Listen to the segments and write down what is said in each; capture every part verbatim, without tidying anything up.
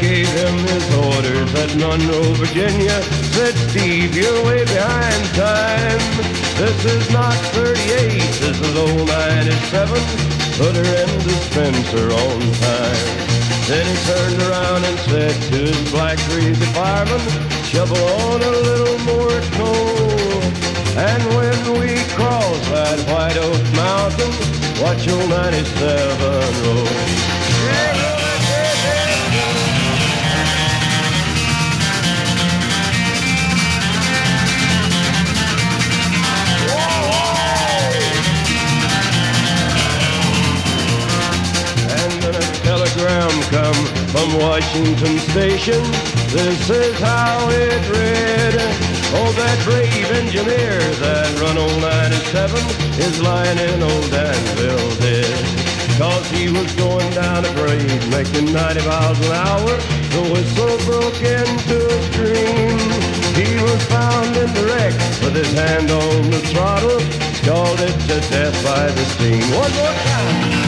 gave him his orders at Monroe, Virginia. Said, Steve, you're way behind time. This is not thirty-eight, this is old ninety-seven. Put her in dispenser on time. Then he turned around and said to his black greasy fireman, shovel on a little more coal. And when we cross that White Oak Mountain, watch old ninety-seven roll. Telegram come from Washington Station. This is how it read. Oh, that brave engineer that run old ninety-seven is lying in old Danville dead. Cause he was going down a grade making ninety miles an hour. The whistle broke into a scream. He was found in the wreck with his hand on the throttle, scalded to death by the steam. One more time.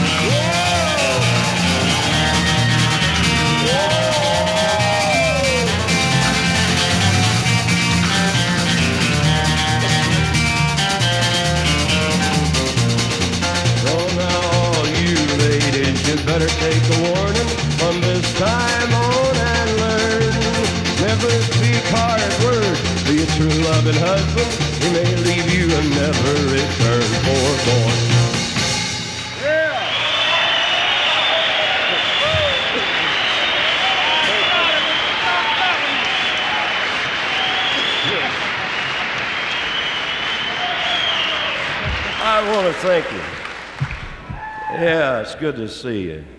Better take a warning from this time on and learn. Never speak hard words to your true loving husband. He may leave you and never return for more. Yeah! I want to thank you. Yeah, it's good to see you.